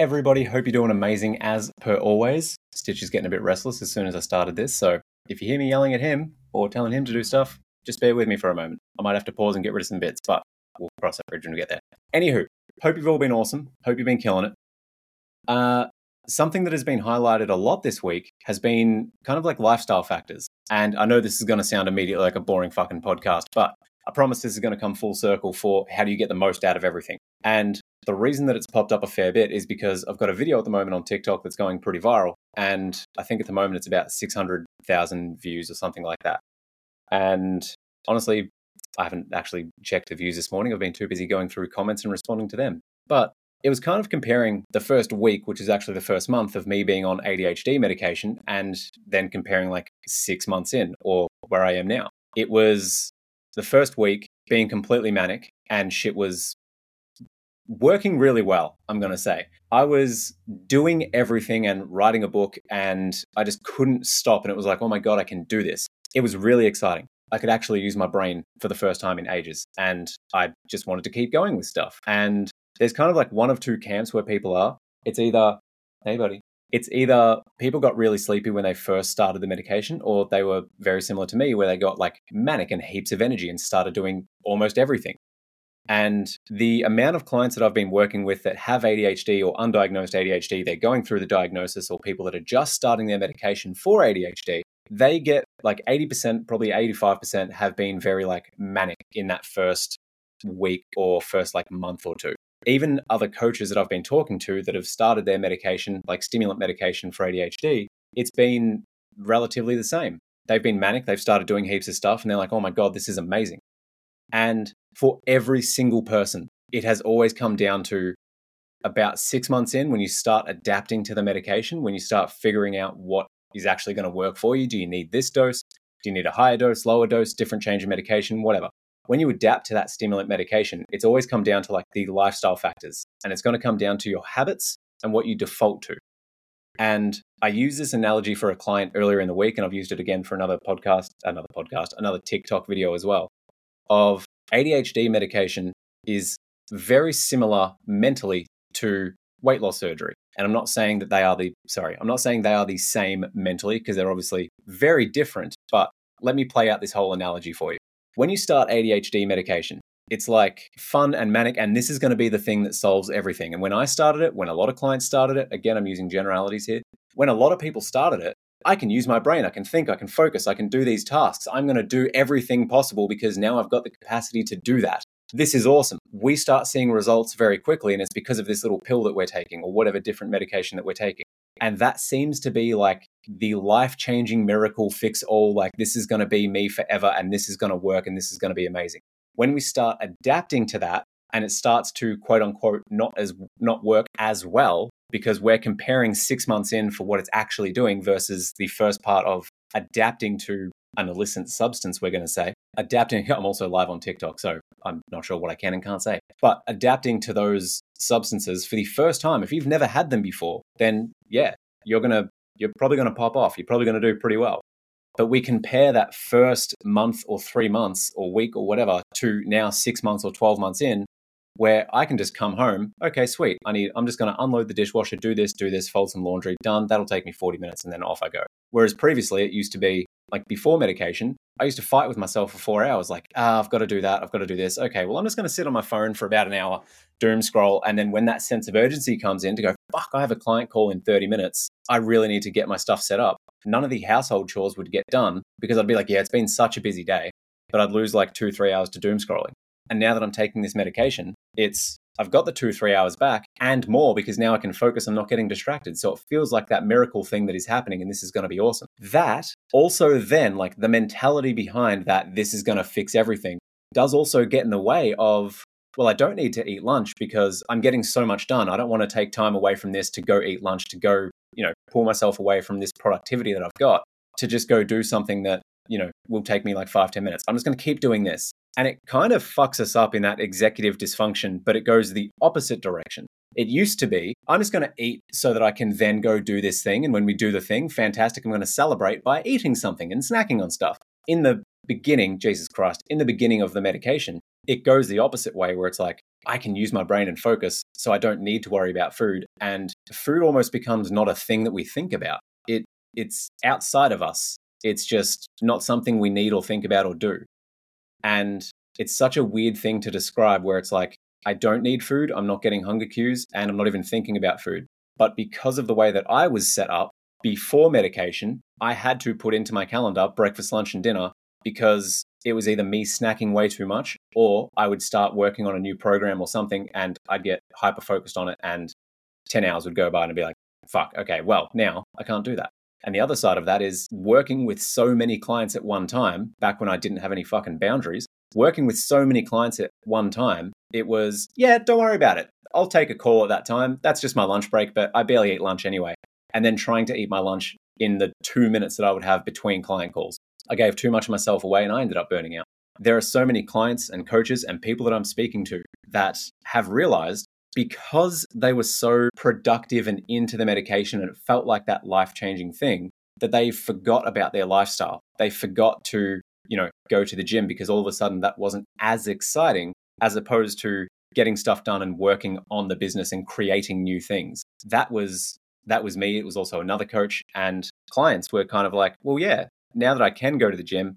everybody? Hope you're doing amazing as per always. Stitch is getting a bit restless as soon as I started this, so if you hear me yelling at him or telling him to do stuff, just bear with me for a moment. I might have to pause and get rid of some bits, but we'll cross that bridge when we get there. Anywho, hope you've all been awesome. Hope you've been killing it. Something that has been highlighted a lot this week has been kind of like lifestyle factors. And I know this is going to sound immediately like a boring fucking podcast, but I promise this is going to come full circle for how do you get the most out of everything. And the reason that it's popped up a fair bit is because I've got a video at the moment on TikTok that's going pretty viral. And I think at the moment it's about 600,000 views or something like that. And honestly, I haven't actually checked the views this morning. I've been too busy going through comments and responding to them. But it was kind of comparing the first week, which is actually the first month of me being on ADHD medication, and then comparing like 6 months in or where I am now. It was the first week being completely manic and shit was working really well, I'm going to say. I was doing everything and writing a book and I just couldn't stop. And it was like, oh my God, I can do this. It was really exciting. I could actually use my brain for the first time in ages. And I just wanted to keep going with stuff. And there's kind of like one of two camps where people are. It's either, hey buddy, it's either people got really sleepy when they first started the medication, or they were very similar to me where they got like manic and heaps of energy and started doing almost everything. And the amount of clients that I've been working with that have ADHD or undiagnosed ADHD, they're going through the diagnosis, or people that are just starting their medication for ADHD, they get like 80%, probably 85% have been very like manic in that first week or first like month or two. Even other coaches that I've been talking to that have started their medication, like stimulant medication for ADHD, it's been relatively the same. They've been manic, they've started doing heaps of stuff, and they're like, oh my God, this is amazing. And for every single person, it has always come down to about 6 months in when you start adapting to the medication, when you start figuring out what is actually going to work for you. Do you need this dose? Do you need a higher dose, lower dose, different change of medication, whatever? When you adapt to that stimulant medication, it's always come down to like the lifestyle factors, and it's going to come down to your habits and what you default to. And I used this analogy for a client earlier in the week, and I've used it again for another TikTok video as well, of ADHD medication is very similar mentally to weight loss surgery. And I'm not saying that they are the same mentally, because they're obviously very different, but let me play out this whole analogy for you. When you start ADHD medication, it's like fun and manic, and this is going to be the thing that solves everything. And when I started it, when a lot of clients started it, again, I'm using generalities here. When a lot of people started it, I can use my brain, I can think, I can focus, I can do these tasks. I'm going to do everything possible because now I've got the capacity to do that. This is awesome. We start seeing results very quickly, and it's because of this little pill that we're taking or whatever different medication that we're taking. And that seems to be like the life-changing miracle fix all, like this is going to be me forever and this is going to work and this is going to be amazing. When we start adapting to that and it starts to quote unquote not work as well, because we're comparing 6 months in for what it's actually doing versus the first part of adapting to an illicit substance, we're going to say. I'm also live on TikTok, so I'm not sure what I can and can't say. But adapting to those substances for the first time, if you've never had them before, then yeah, you're probably going to pop off. You're probably going to do pretty well. But we compare that first month or 3 months or week or whatever to now 6 months or 12 months in, where I can just come home. Okay, sweet. I'm just going to unload the dishwasher, do this, fold some laundry, done. That'll take me 40 minutes and then off I go. Whereas previously it used to be like before medication, I used to fight with myself for 4 hours. Like, I've got to do that. I've got to do this. Okay, well, I'm just going to sit on my phone for about an hour, doom scroll. And then when that sense of urgency comes in to go, fuck, I have a client call in 30 minutes. I really need to get my stuff set up. None of the household chores would get done because I'd be like, yeah, it's been such a busy day, but I'd lose like 2-3 hours to doom scrolling. And now that I'm taking this medication, I've got the 2-3 hours back and more because now I can focus on not getting distracted. So it feels like that miracle thing that is happening and this is going to be awesome. That also then, like the mentality behind that this is going to fix everything does also get in the way of, well, I don't need to eat lunch because I'm getting so much done. I don't want to take time away from this to go eat lunch, to go, pull myself away from this productivity that I've got to just go do something that, will take me like 5-10 minutes. I'm just going to keep doing this. And it kind of fucks us up in that executive dysfunction, but it goes the opposite direction. It used to be, I'm just going to eat so that I can then go do this thing. And when we do the thing, fantastic, I'm going to celebrate by eating something and snacking on stuff. In the beginning, Jesus Christ, in the beginning of the medication, it goes the opposite way where it's like, I can use my brain and focus, so I don't need to worry about food. And food almost becomes not a thing that we think about. It's outside of us. It's just not something we need or think about or do. And it's such a weird thing to describe where it's like, I don't need food, I'm not getting hunger cues, and I'm not even thinking about food. But because of the way that I was set up before medication, I had to put into my calendar breakfast, lunch, and dinner because it was either me snacking way too much or I would start working on a new program or something and I'd get hyper focused on it and 10 hours would go by and I'd be like, fuck, okay, well, now I can't do that. And the other side of that is working with so many clients at one time, back when I didn't have any fucking boundaries, working with so many clients at one time, it was, yeah, don't worry about it. I'll take a call at that time. That's just my lunch break, but I barely eat lunch anyway. And then trying to eat my lunch in the 2 minutes that I would have between client calls. I gave too much of myself away and I ended up burning out. There are so many clients and coaches and people that I'm speaking to that have realized because they were so productive and into the medication and it felt like that life-changing thing that they forgot about their lifestyle. They forgot to, go to the gym because all of a sudden that wasn't as exciting as opposed to getting stuff done and working on the business and creating new things. That was me. It was also another coach, and clients were kind of like, well, yeah, now that I can go to the gym,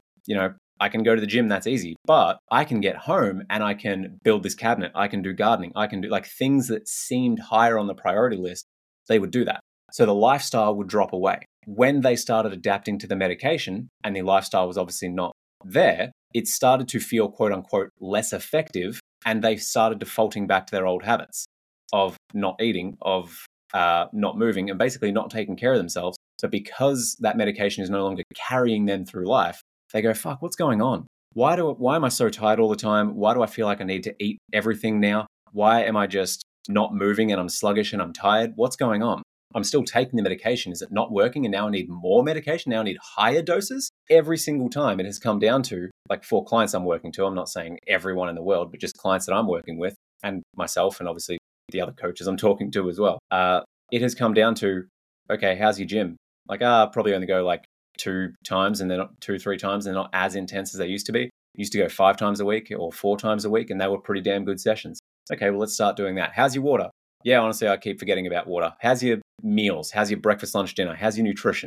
I can go to the gym, that's easy, but I can get home and I can build this cabinet. I can do gardening. I can do like things that seemed higher on the priority list. They would do that. So the lifestyle would drop away. When they started adapting to the medication and the lifestyle was obviously not there, it started to feel quote unquote less effective. And they started defaulting back to their old habits of not eating, of not moving, and basically not taking care of themselves. But because that medication is no longer carrying them through life, they go, fuck, what's going on? Why am I so tired all the time? Why do I feel like I need to eat everything now? Why am I just not moving and I'm sluggish and I'm tired? What's going on? I'm still taking the medication. Is it not working? And now I need more medication. Now I need higher doses. Every single time it has come down to, like for clients I'm working to, I'm not saying everyone in the world, but just clients that I'm working with and myself and obviously the other coaches I'm talking to as well. It has come down to, okay, how's your gym? Like, probably only go like 2 times and they're not 2-3 times. They're not as intense as they used to be. Used to go 5 times a week or 4 times a week, and they were pretty damn good sessions. Okay, well, let's start doing that. How's your water? Yeah, honestly, I keep forgetting about water. How's your meals? How's your breakfast, lunch, dinner? How's your nutrition?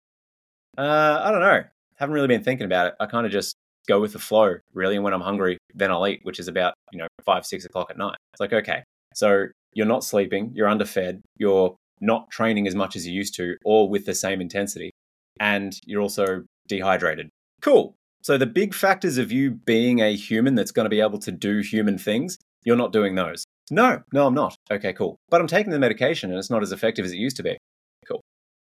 I don't know. Haven't really been thinking about it. I kind of just go with the flow, really. And when I'm hungry, then I'll eat, which is about, 5-6 o'clock at night. It's like, okay, so you're not sleeping, you're underfed, you're not training as much as you used to, or with the same intensity, and you're also dehydrated. Cool. So the big factors of you being a human that's going to be able to do human things, you're not doing those. No, I'm not. Okay, cool. But I'm taking the medication and it's not as effective as it used to be. Cool.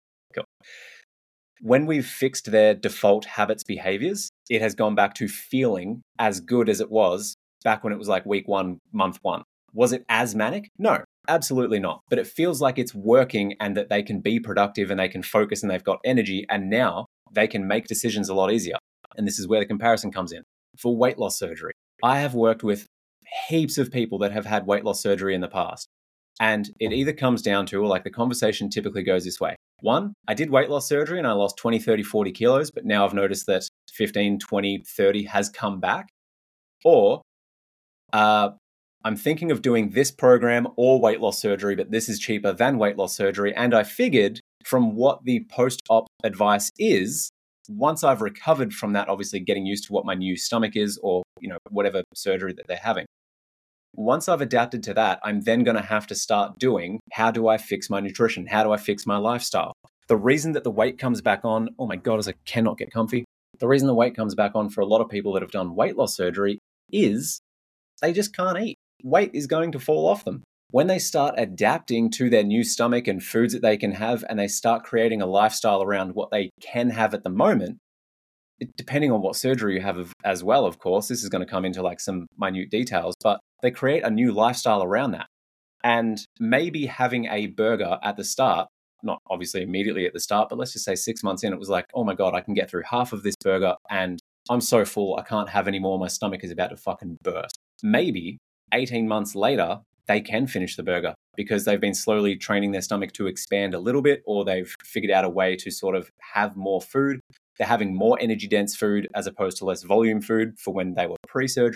When we've fixed their default habits, behaviors, it has gone back to feeling as good as it was back when it was like week 1, month 1. Was it as manic? No, absolutely not. But it feels like it's working and that they can be productive and they can focus and they've got energy, and now they can make decisions a lot easier. And this is where the comparison comes in. For weight loss surgery, I have worked with heaps of people that have had weight loss surgery in the past. And it either comes down to, or like the conversation typically goes this way. 1, I did weight loss surgery and I lost 20, 30, 40 kilos, but now I've noticed that 15, 20, 30 has come back. Or I'm thinking of doing this program or weight loss surgery, but this is cheaper than weight loss surgery. And I figured from what the post-op advice is, once I've recovered from that, obviously getting used to what my new stomach is or, whatever surgery that they're having. Once I've adapted to that, I'm then going to have to start doing, how do I fix my nutrition? How do I fix my lifestyle? The reason that the weight comes back on, oh my God, as I cannot get comfy. The reason the weight comes back on for a lot of people that have done weight loss surgery is they just can't eat. Weight is going to fall off them. When they start adapting to their new stomach and foods that they can have, and they start creating a lifestyle around what they can have at the moment, depending on what surgery you have as well, of course, this is going to come into like some minute details, but they create a new lifestyle around that. And maybe having a burger at the start, not obviously immediately at the start, but let's just say 6 months in, it was like, oh my God, I can get through half of this burger and I'm so full, I can't have any more. My stomach is about to fucking burst. Maybe 18 months later, they can finish the burger because they've been slowly training their stomach to expand a little bit, or they've figured out a way to sort of have more food. They're having more energy dense food as opposed to less volume food for when they were pre-surgery.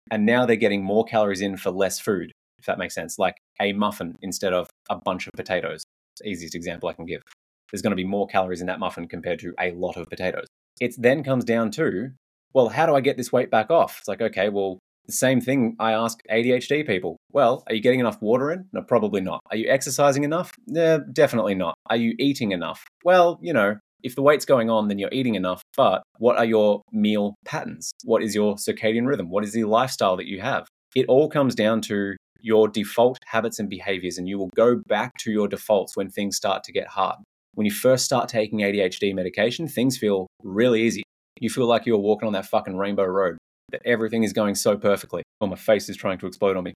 And now they're getting more calories in for less food, if that makes sense. Like a muffin instead of a bunch of potatoes. It's the easiest example I can give. There's going to be more calories in that muffin compared to a lot of potatoes. It then comes down to, well, how do I get this weight back off? It's like, okay, well, the same thing I ask ADHD people. Well, are you getting enough water in? No, probably not. Are you exercising enough? Definitely not. Are you eating enough? Well, if the weight's going on, then you're eating enough. But what are your meal patterns? What is your circadian rhythm? What is the lifestyle that you have? It all comes down to your default habits and behaviors, and you will go back to your defaults when things start to get hard. When you first start taking ADHD medication, things feel really easy. You feel like you're walking on that fucking rainbow road, that everything is going so perfectly. Oh, my face is trying to explode on me.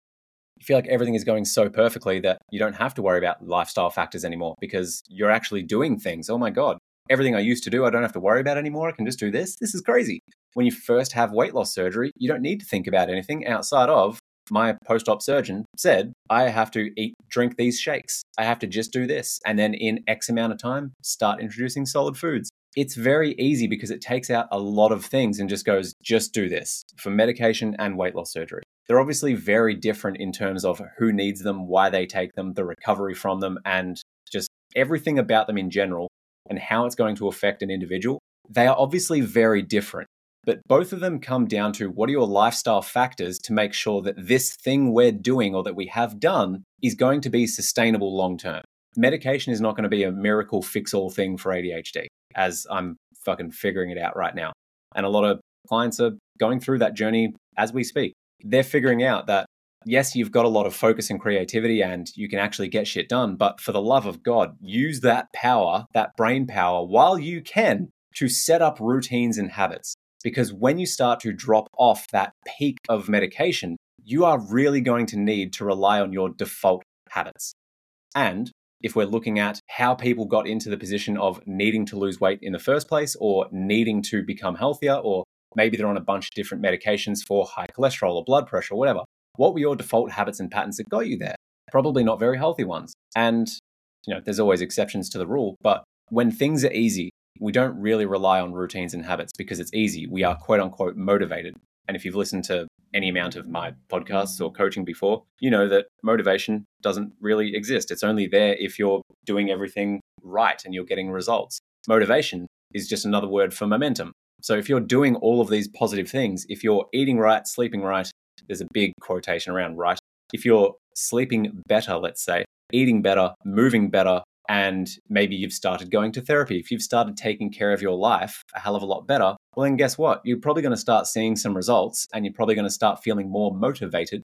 You feel like everything is going so perfectly that you don't have to worry about lifestyle factors anymore because you're actually doing things. Oh my God, everything I used to do, I don't have to worry about anymore. I can just do this. This is crazy. When you first have weight loss surgery, you don't need to think about anything outside of my post-op surgeon said, I have to drink these shakes. I have to just do this. And then in X amount of time, start introducing solid foods. It's very easy because it takes out a lot of things and just goes, just do this for medication and weight loss surgery. They're obviously very different in terms of who needs them, why they take them, the recovery from them, and just everything about them in general and how it's going to affect an individual. They are obviously very different, but both of them come down to what are your lifestyle factors to make sure that this thing we're doing or that we have done is going to be sustainable long term. Medication is not going to be a miracle fix-all thing for ADHD, as I'm fucking figuring it out right now. And a lot of clients are going through that journey as we speak. They're figuring out that, yes, you've got a lot of focus and creativity and you can actually get shit done, but for the love of God, use that power, that brain power, while you can to set up routines and habits. Because when you start to drop off that peak of medication, you are really going to need to rely on your default habits. And if we're looking at how people got into the position of needing to lose weight in the first place or needing to become healthier, or maybe they're on a bunch of different medications for high cholesterol or blood pressure or whatever, what were your default habits and patterns that got you there? Probably not very healthy ones. And, there's always exceptions to the rule, but when things are easy, we don't really rely on routines and habits because it's easy. We are quote unquote motivated. And if you've listened to any amount of my podcasts or coaching before, you know that motivation doesn't really exist. It's only there if you're doing everything right and you're getting results. Motivation is just another word for momentum. So if you're doing all of these positive things, if you're eating right, sleeping right, there's a big quotation around right. If you're sleeping better, let's say, eating better, moving better, and maybe you've started going to therapy, if you've started taking care of your life a hell of a lot better, well, then guess what? You're probably going to start seeing some results and you're probably going to start feeling more motivated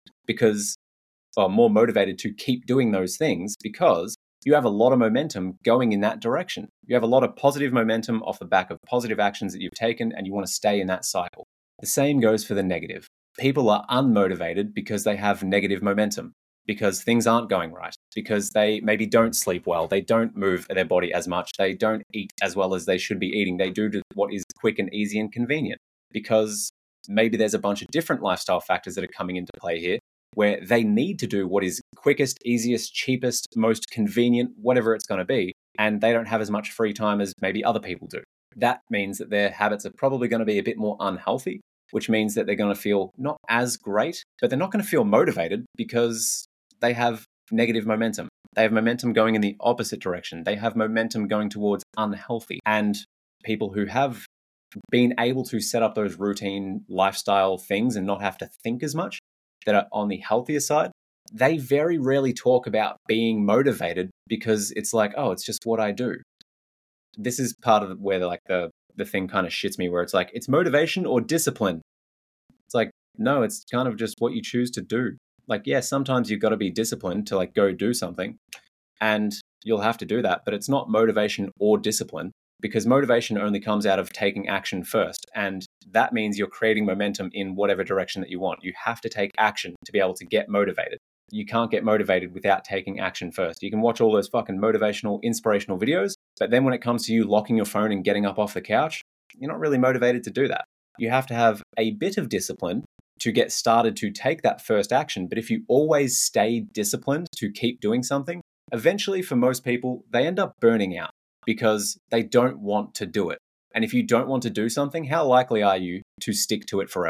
more motivated to keep doing those things because you have a lot of momentum going in that direction. You have a lot of positive momentum off the back of positive actions that you've taken and you want to stay in that cycle. The same goes for the negative. People are unmotivated because they have negative momentum, because things aren't going right, because they maybe don't sleep well, they don't move their body as much, they don't eat as well as they should be eating, they do what is quick and easy and convenient, because maybe there's a bunch of different lifestyle factors that are coming into play here where they need to do what is quickest, easiest, cheapest, most convenient, whatever it's going to be, and they don't have as much free time as maybe other people do. That means that their habits are probably going to be a bit more unhealthy, which means that they're going to feel not as great, but they're not going to feel motivated because they have negative momentum. They have momentum going in the opposite direction. They have momentum going towards unhealthy. And people who have been able to set up those routine lifestyle things and not have to think as much, that are on the healthier side, they very rarely talk about being motivated because it's like, oh, it's just what I do. This is part of where the thing kind of shits me, where it's like, it's motivation or discipline. It's like, no, it's kind of just what you choose to do. Like, yeah, sometimes you've got to be disciplined to go do something and you'll have to do that, but it's not motivation or discipline because motivation only comes out of taking action first. And that means you're creating momentum in whatever direction that you want. You have to take action to be able to get motivated. You can't get motivated without taking action first. You can watch all those fucking motivational, inspirational videos, but then when it comes to you locking your phone and getting up off the couch, you're not really motivated to do that. You have to have a bit of discipline to get started to take that first action. But if you always stay disciplined to keep doing something, eventually for most people, they end up burning out because they don't want to do it. And if you don't want to do something, how likely are you to stick to it forever?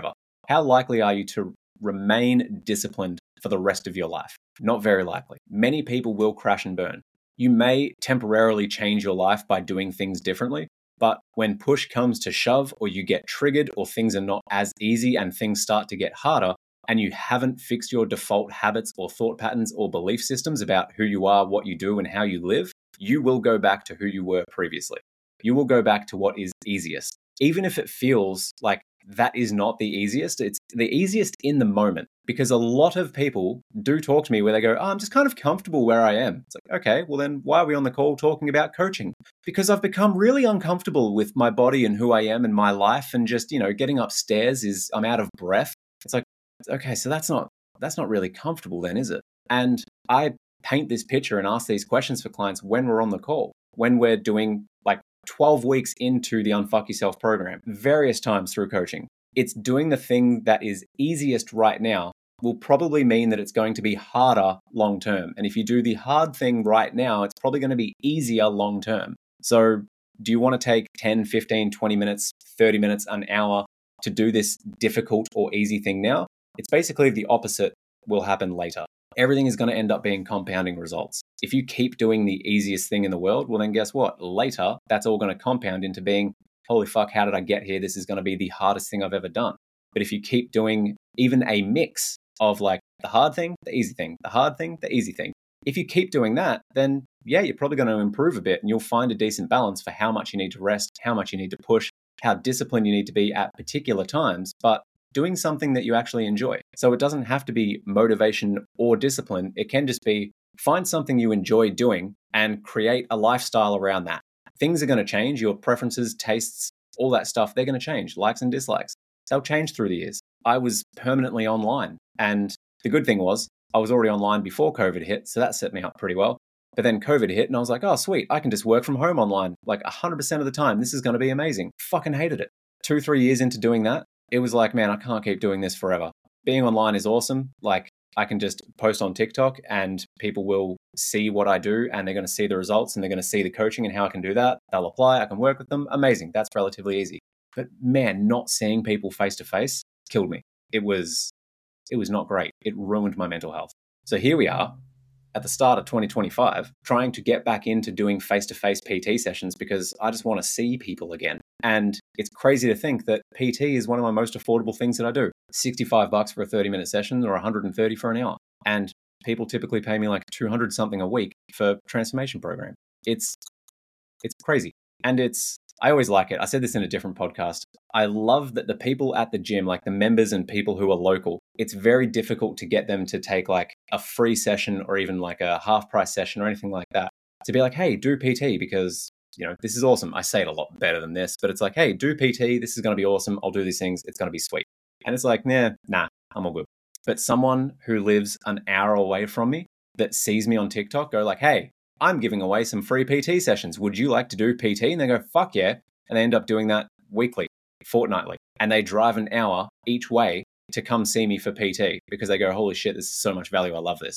how likely are you to remain disciplined for the rest of your life? Not very likely. Many people will crash and burn. You may temporarily change your life by doing things differently, but when push comes to shove, or you get triggered, or things are not as easy and things start to get harder, and you haven't fixed your default habits or thought patterns or belief systems about who you are, what you do, and how you live, you will go back to who you were previously. You will go back to what is easiest. Even if it feels like that is not the easiest, it's the easiest in the moment, because a lot of people do talk to me where they go, oh, I'm just kind of comfortable where I am. It's like, okay, well then why are we on the call talking about coaching? Because I've become really uncomfortable with my body and who I am and my life, and just, getting upstairs I'm out of breath. It's like, okay, so that's not really comfortable then, is it? And I paint this picture and ask these questions for clients when we're on the call, when we're doing like 12 weeks into the Unfuck Yourself program, various times through coaching. It's doing the thing that is easiest right now will probably mean that it's going to be harder long term. And if you do the hard thing right now, it's probably going to be easier long term. So do you want to take 10, 15, 20 minutes, 30 minutes, an hour to do this difficult or easy thing now? It's basically the opposite will happen later. Everything is going to end up being compounding results. If you keep doing the easiest thing in the world, well then guess what? Later, that's all going to compound into being, holy fuck, how did I get here? This is going to be the hardest thing I've ever done. But if you keep doing even a mix of like the hard thing, the easy thing, the hard thing, the easy thing, if you keep doing that, then yeah, you're probably going to improve a bit, and you'll find a decent balance for how much you need to rest, how much you need to push, how disciplined you need to be at particular times, but doing something that you actually enjoy. So it doesn't have to be motivation or discipline. It can just be find something you enjoy doing and create a lifestyle around that. Things are going to change. Your preferences, tastes, all that stuff, they're going to change. Likes and dislikes. They'll change through the years. I was permanently online. And the good thing was I was already online before COVID hit. So that set me up pretty well. But then COVID hit and I was like, oh, sweet. I can just work from home online like 100% of the time. This is going to be amazing. Fucking hated it. 2-3 years into doing that, it was like, man, I can't keep doing this forever. Being online is awesome. Like I can just post on TikTok and people will see what I do and they're going to see the results and they're going to see the coaching and how I can do that. They'll apply. I can work with them. Amazing. That's relatively easy. But man, not seeing people face to face killed me. It was not great. It ruined my mental health. So here we are at the start of 2025, trying to get back into doing face-to-face PT sessions because I just want to see people again. And it's crazy to think that PT is one of my most affordable things that I do. $65 for a 30-minute session or $130 for an hour. And people typically pay me like $200 something a week for transformation program. It's crazy. And I always like it. I said this in a different podcast. I love that the people at the gym, like the members and people who are local, it's very difficult to get them to take like a free session or even like a half price session or anything like that. To be like, hey, do PT because, this is awesome. I say it a lot better than this, but it's like, hey, do PT. This is going to be awesome. I'll do these things. It's going to be sweet. And it's like, nah, I'm all good. But someone who lives an hour away from me that sees me on TikTok go like, hey, I'm giving away some free PT sessions. Would you like to do PT? And they go, fuck yeah. And they end up doing that weekly, fortnightly. And they drive an hour each way to come see me for PT because they go, holy shit, this is so much value. I love this.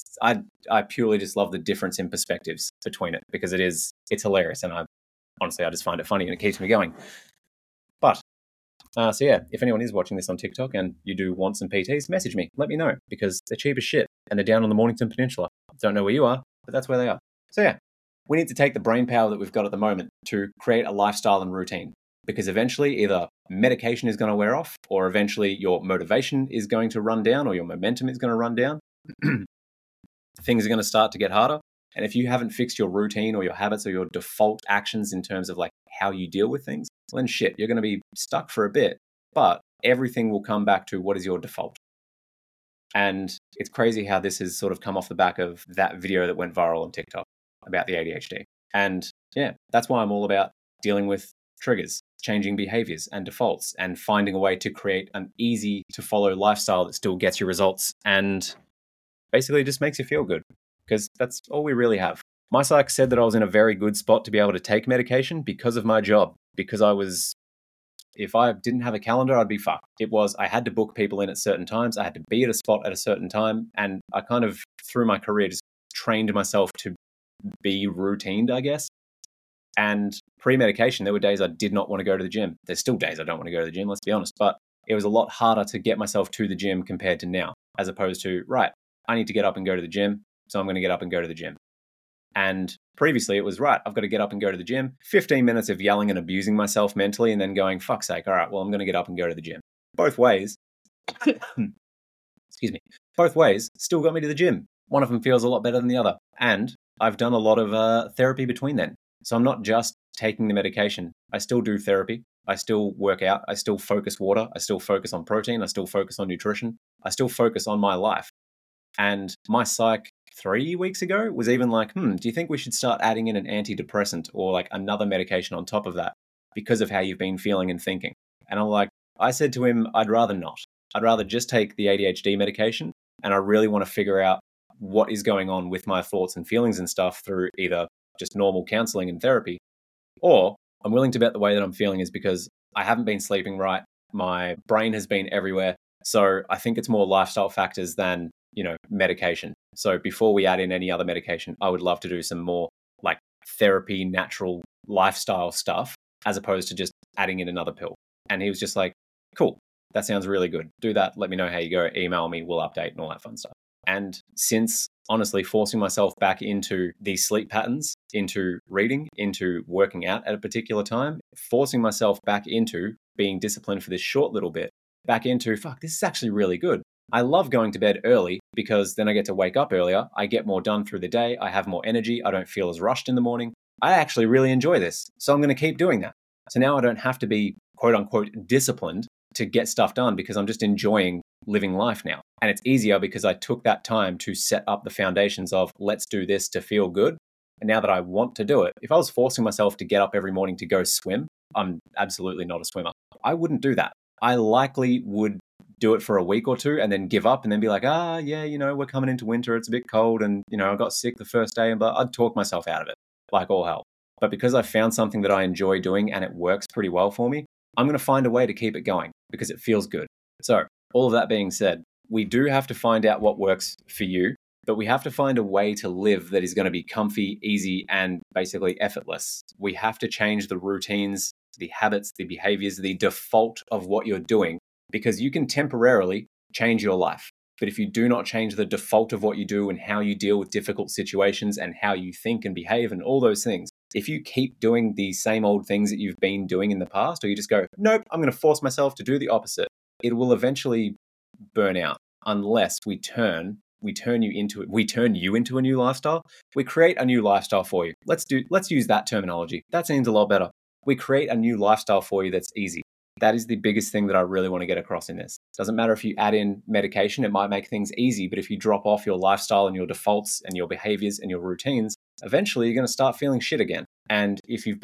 I purely just love the difference in perspectives between it because it's hilarious. And I just find it funny and it keeps me going. But so yeah, if anyone is watching this on TikTok and you do want some PTs, message me. Let me know because they're cheap as shit and they're down on the Mornington Peninsula. Don't know where you are, but that's where they are. So yeah, we need to take the brain power that we've got at the moment to create a lifestyle and routine because eventually either medication is going to wear off or eventually your motivation is going to run down or your momentum is going to run down. Things are going to start to get harder. And if you haven't fixed your routine or your habits or your default actions in terms of like how you deal with things, well then shit, you're going to be stuck for a bit, but everything will come back to what is your default. And it's crazy how this has sort of come off the back of that video that went viral on TikTok about the ADHD. And yeah, that's why I'm all about dealing with triggers, changing behaviors and defaults, and finding a way to create an easy to follow lifestyle that still gets you results and basically just makes you feel good because that's all we really have. My psych said that I was in a very good spot to be able to take medication because of my job, because if I didn't have a calendar, I'd be fucked. I had to book people in at certain times. I had to be at a spot at a certain time. And I kind of, through my career, just trained myself to be routined, I guess. And pre-medication, there were days I did not want to go to the gym. There's still days I don't want to go to the gym, let's be honest. But it was a lot harder to get myself to the gym compared to now, as opposed to, right, I need to get up and go to the gym, so I'm going to get up and go to the gym. And previously it was, right, I've got to get up and go to the gym, 15 minutes of yelling and abusing myself mentally, and then going, fuck's sake, all right, well, I'm going to get up and go to the gym. Both ways, excuse me, both ways still got me to the gym. One of them feels a lot better than the other. And I've done a lot of therapy between then. So I'm not just taking the medication. I still do therapy. I still work out. I still focus water. I still focus on protein. I still focus on nutrition. I still focus on my life. And my psych 3 weeks ago was even like, do you think we should start adding in an antidepressant or like another medication on top of that because of how you've been feeling and thinking? And I'm like, I said to him, I'd rather not. I'd rather just take the ADHD medication. And I really want to figure out what is going on with my thoughts and feelings and stuff through either just normal counseling and therapy, or I'm willing to bet the way that I'm feeling is because I haven't been sleeping right. My brain has been everywhere. So I think it's more lifestyle factors than, medication. So before we add in any other medication, I would love to do some more like therapy, natural lifestyle stuff, as opposed to just adding in another pill. And he was just like, cool, that sounds really good. Do that. Let me know how you go. Email me. We'll update and all that fun stuff. And since honestly forcing myself back into these sleep patterns, into reading, into working out at a particular time, forcing myself back into being disciplined for this short little bit, back into, fuck, this is actually really good. I love going to bed early because then I get to wake up earlier. I get more done through the day. I have more energy. I don't feel as rushed in the morning. I actually really enjoy this. So I'm going to keep doing that. So now I don't have to be quote unquote disciplined to get stuff done because I'm just enjoying living life now. And it's easier because I took that time to set up the foundations of let's do this to feel good. And now that I want to do it, if I was forcing myself to get up every morning to go swim, I'm absolutely not a swimmer. I wouldn't do that. I likely would do it for a week or two and then give up and then be like, we're coming into winter. It's a bit cold. And, I got sick the first day, but I'd talk myself out of it like all hell. But because I found something that I enjoy doing and it works pretty well for me, I'm going to find a way to keep it going because it feels good. So all of that being said, we do have to find out what works for you, but we have to find a way to live that is going to be comfy, easy, and basically effortless. We have to change the routines, the habits, the behaviors, the default of what you're doing, because you can temporarily change your life. But if you do not change the default of what you do and how you deal with difficult situations and how you think and behave and all those things, if you keep doing the same old things that you've been doing in the past, or you just go, nope, I'm going to force myself to do the opposite, it will eventually burn out unless we turn you into a new lifestyle. We create a new lifestyle for you. Let's use that terminology. That seems a lot better. We create a new lifestyle for you that's easy. That is the biggest thing that I really want to get across in this. Doesn't matter if you add in medication, it might make things easy, but if you drop off your lifestyle and your defaults and your behaviors and your routines, eventually you're going to start feeling shit again. And if you've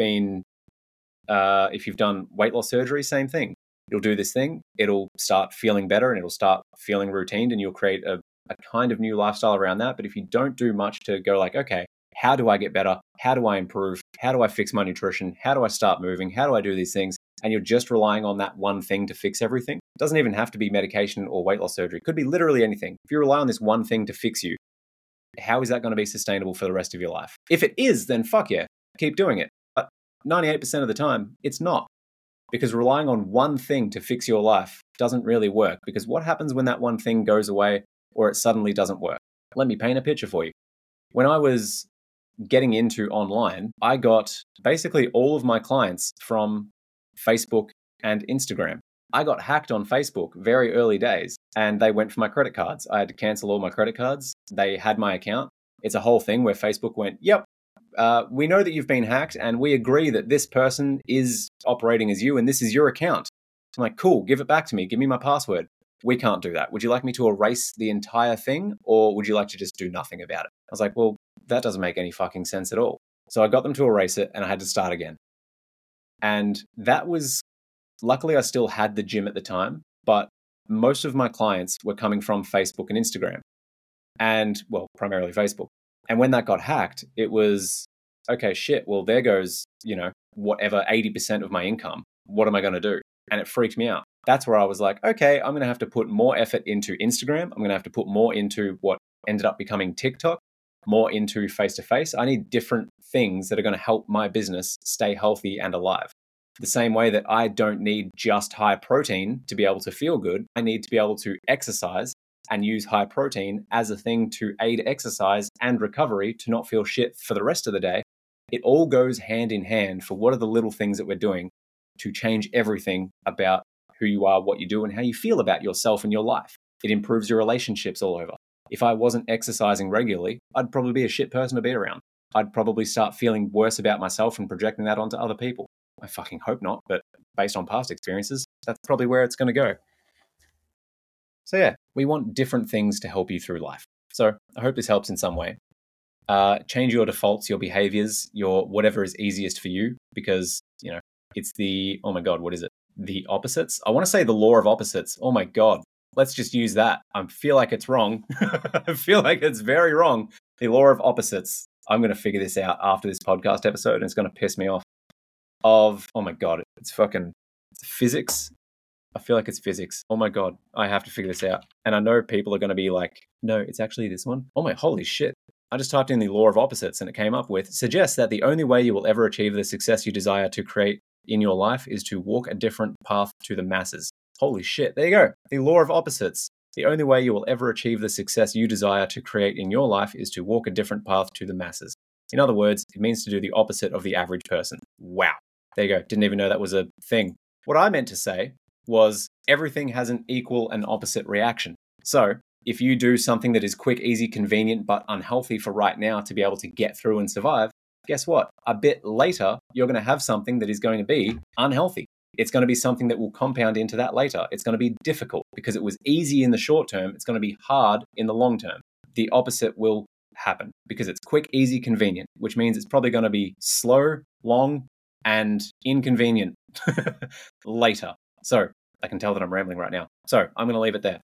done weight loss surgery, same thing. You'll do this thing, it'll start feeling better and it'll start feeling routine and you'll create a kind of new lifestyle around that. But if you don't do much to go like, okay, how do I get better? How do I improve? How do I fix my nutrition? How do I start moving? How do I do these things? And you're just relying on that one thing to fix everything. It doesn't even have to be medication or weight loss surgery. It could be literally anything. If you rely on this one thing to fix you, how is that going to be sustainable for the rest of your life? If it is, then fuck yeah, keep doing it. But 98% of the time, it's not. Because relying on one thing to fix your life doesn't really work. Because what happens when that one thing goes away or it suddenly doesn't work? Let me paint a picture for you. When I was getting into online, I got basically all of my clients from Facebook and Instagram. I got hacked on Facebook very early days and they went for my credit cards. I had to cancel all my credit cards. They had my account. It's a whole thing where Facebook went, yep, we know that you've been hacked and we agree that this person is operating as you and this is your account. I'm like, cool, give it back to me. Give me my password. We can't do that. Would you like me to erase the entire thing or would you like to just do nothing about it? I was like, well, that doesn't make any fucking sense at all. So I got them to erase it and I had to start again. And that was, luckily I still had the gym at the time, but most of my clients were coming from Facebook and Instagram and, well, primarily Facebook. And when that got hacked, it was, okay, shit, well, there goes, whatever 80% of my income. What am I going to do? And it freaked me out. That's where I was like, okay, I'm going to have to put more effort into Instagram. I'm going to have to put more into what ended up becoming TikTok, more into face-to-face. I need different things that are going to help my business stay healthy and alive. The same way that I don't need just high protein to be able to feel good, I need to be able to exercise and use high protein as a thing to aid exercise and recovery to not feel shit for the rest of the day. It all goes hand in hand for what are the little things that we're doing to change everything about who you are, what you do, and how you feel about yourself and your life. It improves your relationships all over. If I wasn't exercising regularly, I'd probably be a shit person to be around. I'd probably start feeling worse about myself and projecting that onto other people. I fucking hope not, but based on past experiences, that's probably where it's going to go. So yeah, we want different things to help you through life. So I hope this helps in some way. Change your defaults, your behaviors, your whatever is easiest for you, because, it's the, oh my God, what is it? The opposites? I want to say the law of opposites. Oh my God. Let's just use that. I feel like it's wrong. I feel like it's very wrong. The law of opposites. I'm going to figure this out after this podcast episode, and it's going to piss me off. Oh my God, it's physics. I feel like it's physics. Oh my God, I have to figure this out. And I know people are going to be like, no, it's actually this one. Oh my, holy shit. I just typed in the law of opposites and it came up with, suggests that the only way you will ever achieve the success you desire to create in your life is to walk a different path to the masses. Holy shit, there you go. The law of opposites. The only way you will ever achieve the success you desire to create in your life is to walk a different path to the masses. In other words, it means to do the opposite of the average person. Wow. There you go. Didn't even know that was a thing. What I meant to say was everything has an equal and opposite reaction. So if you do something that is quick, easy, convenient, but unhealthy for right now to be able to get through and survive, guess what? A bit later, you're going to have something that is going to be unhealthy. It's going to be something that will compound into that later. It's going to be difficult because it was easy in the short term. It's going to be hard in the long term. The opposite will happen because it's quick, easy, convenient, which means it's probably going to be slow, long, and inconvenient later. So I can tell that I'm rambling right now. So I'm going to leave it there.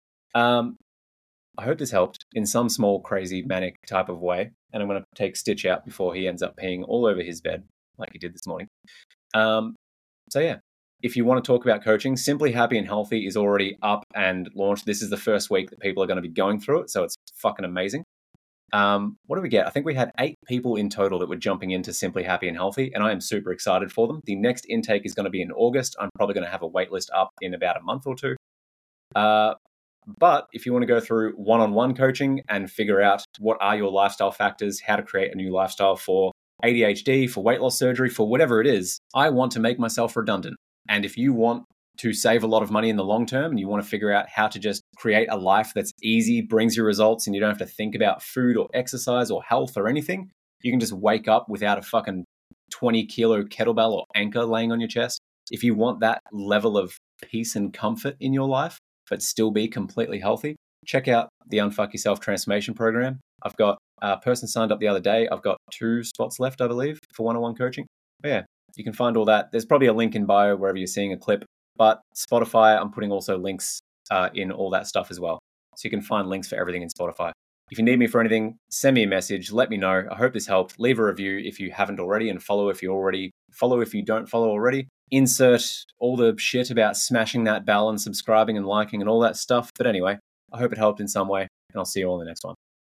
I hope this helped in some small, crazy, manic type of way. And I'm going to take Stitch out before he ends up peeing all over his bed like he did this morning. So yeah, if you want to talk about coaching, Simply Happy and Healthy is already up and launched. This is the first week that people are going to be going through it. So it's fucking amazing. What did we get? I think we had 8 people in total that were jumping into Simply Happy and Healthy, and I am super excited for them. The next intake is going to be in August. I'm probably going to have a wait list up in about a month or two. But if you want to go through one-on-one coaching and figure out what are your lifestyle factors, how to create a new lifestyle for ADHD, for weight loss surgery, for whatever it is, I want to make myself redundant. And if you want to save a lot of money in the long term and you want to figure out how to just create a life that's easy, brings you results, and you don't have to think about food or exercise or health or anything, you can just wake up without a fucking 20-kilo kettlebell or anchor laying on your chest. If you want that level of peace and comfort in your life, but still be completely healthy, check out the Unfuck Yourself Transformation Program. I've got a person signed up the other day. I've got 2 spots left, I believe, for one-on-one coaching. But yeah, you can find all that. There's probably a link in bio wherever you're seeing a clip. But Spotify, I'm putting also links in all that stuff as well. So you can find links for everything in Spotify. If you need me for anything, send me a message. Let me know. I hope this helped. Leave a review if you haven't already, and follow if you don't follow already. Insert all the shit about smashing that bell and subscribing and liking and all that stuff. But anyway, I hope it helped in some way, and I'll see you all in the next one.